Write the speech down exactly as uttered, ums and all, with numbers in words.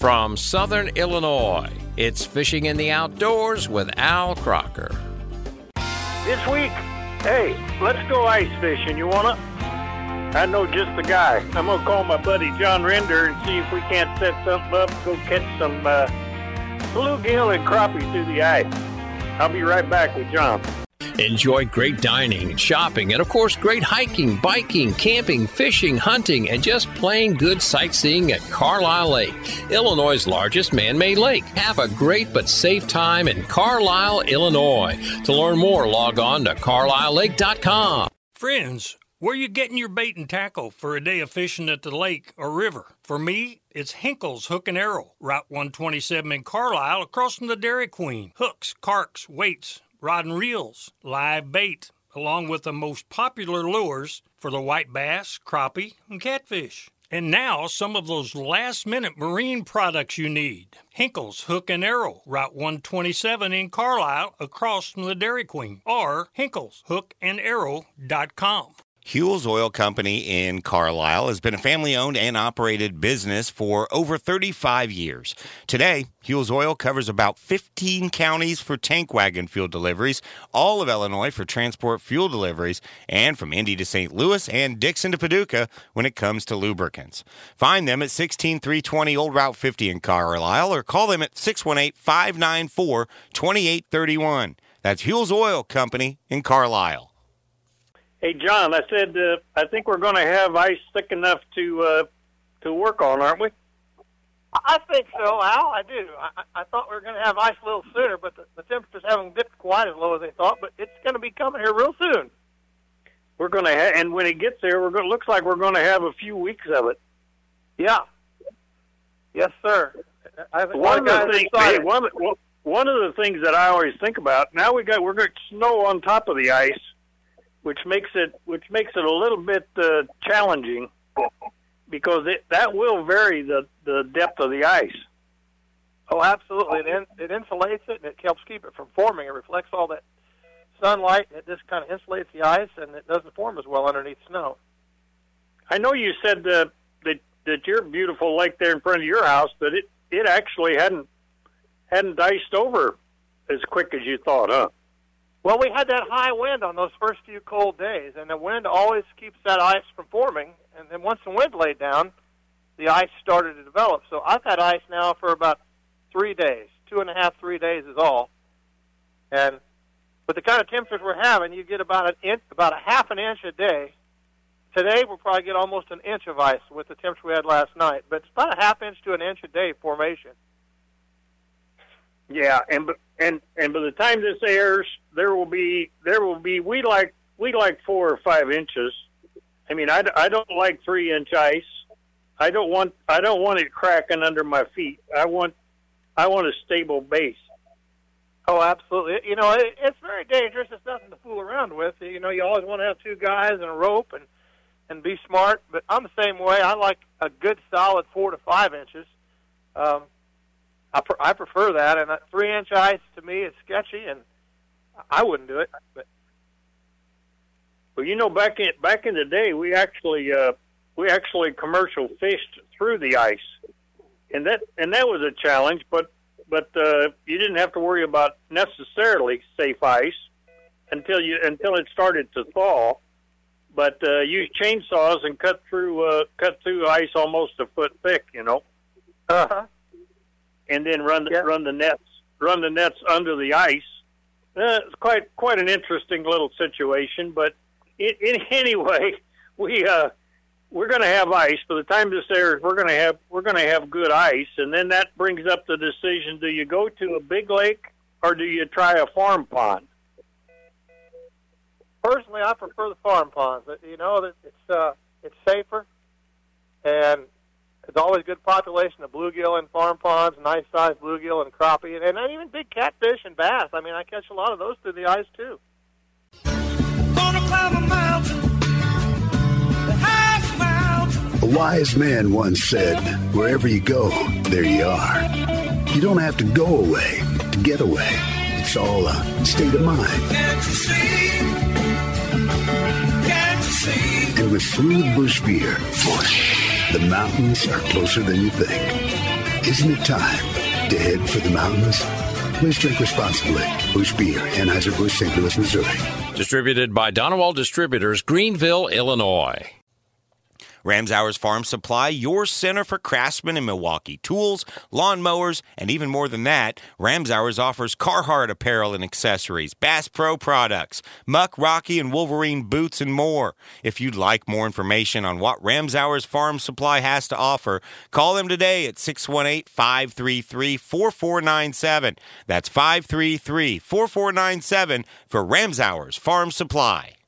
From Southern Illinois, it's Fishing in the Outdoors with Al Crocker. This week, hey, let's go ice fishing. You wanna? I know just the guy. I'm gonna call my buddy John Render and see if we can't set something up, go catch some uh, bluegill and crappie through the ice. I'll be right back with John. Enjoy great dining, shopping, and of course great hiking, biking, camping, fishing, hunting, and just plain good sightseeing at Carlisle Lake, Illinois' largest man-made lake. Have a great but safe time in Carlisle, Illinois. To learn more, log on to carlisle lake dot com. Friends, where you getting your bait and tackle for a day of fishing at the lake or river? For me, it's Hinkle's Hook and Arrow, Route one twenty-seven in Carlisle, across from the Dairy Queen. Hooks, carks, weights, rod and reels, live bait, along with the most popular lures for the white bass, crappie, and catfish. And now, some of those last-minute marine products you need. Hinkle's Hook and Arrow, Route one twenty-seven in Carlisle, across from the Dairy Queen, or hinkles hook and arrow dot com. Huell's Oil Company in Carlisle has been a family-owned and operated business for over thirty-five years. Today, Huell's Oil covers about fifteen counties for tank wagon fuel deliveries, all of Illinois for transport fuel deliveries, and from Indy to Saint Louis and Dixon to Paducah when it comes to lubricants. Find them at sixteen three twenty Old Route fifty in Carlisle or call them at six one eight, five nine four, two eight three one. That's Huell's Oil Company in Carlisle. Hey, John, I said uh, I think we're going to have ice thick enough to uh, to work on, aren't we? I think so, Al. I do. I, I thought we were going to have ice a little sooner, but the, the temperatures haven't dipped quite as low as they thought. But it's going to be coming here real soon. We're going to, ha- and when it gets there, we're going. Looks like we're going to have a few weeks of it. Yeah. Yes, sir. I think one of the things, hey, one, one of the things that I always think about. Now we got we're going to snow on top of the ice, which makes it which makes it a little bit uh, challenging because it, that will vary the, the depth of the ice. Oh, absolutely. It, in, it insulates it, and it helps keep it from forming. It reflects all that sunlight, and it just kind of insulates the ice, and it doesn't form as well underneath snow. I know you said uh, that that your beautiful lake there in front of your house, that it, it actually hadn't hadn't iced over as quick as you thought, huh? Well, we had that high wind on those first few cold days, and the wind always keeps that ice from forming. And then once the wind laid down, the ice started to develop. So I've had ice now for about three days, two and a half, three days is all. And with the kind of temperatures we're having, you get about an inch, about a half an inch a day. Today we'll probably get almost an inch of ice with the temperature we had last night, but it's about a half inch to an inch a day formation. Yeah, and and and by the time this airs, there will be there will be we like we like four or five inches. I mean, I, I don't like three inch ice. I don't want I don't want it cracking under my feet. I want I want a stable base. Oh, absolutely. You know, it, it's very dangerous. It's nothing to fool around with. You know, you always want to have two guys and a rope and and be smart. But I'm the same way. I like a good solid four to five inches. Um, I, pr- I prefer that, and that three-inch ice to me is sketchy, and I wouldn't do it. But well, you know, back in back in the day, we actually uh, we actually commercial fished through the ice, and that and that was a challenge. But but uh, you didn't have to worry about necessarily safe ice until you until it started to thaw. But uh, use chainsaws and cut through uh, cut through ice almost a foot thick, you know. Uh huh. And then run the, yeah. run the nets run the nets under the ice. Uh, it's quite quite an interesting little situation. But in, in anyway, we uh, we're going to have ice. By the time this airs, we're going to have we're going to have good ice, and then that brings up the decision: do you go to a big lake or do you try a farm pond? Personally, I prefer the farm ponds. You know, it's uh, it's safer, and there's always good population of bluegill in farm ponds, nice-sized bluegill and crappie, and, and even big catfish and bass. I mean, I catch a lot of those through the ice, too. Gonna climb a mountain, the highest mountain. A wise man once said, wherever you go, there you are. You don't have to go away to get away. It's all a state of mind. Can't you see? Can't you see? And with Smooth Bush Beer, the mountains are closer than you think. Isn't it time to head for the mountains? Please drink responsibly. Busch Beer, Anheuser-Busch, Saint Louis, Missouri. Distributed by Donewald Distributors, Greenville, Illinois. Ramsauer's Farm Supply, your center for craftsmen in Milwaukee. Tools, lawn mowers, and even more than that, Ramsauer's offers Carhartt apparel and accessories, Bass Pro products, Muck, Rocky, and Wolverine boots, and more. If you'd like more information on what Ramsauer's Farm Supply has to offer, call them today at six one eight, five three three, four four nine seven. That's five three three, four four nine seven for Ramsauer's Farm Supply.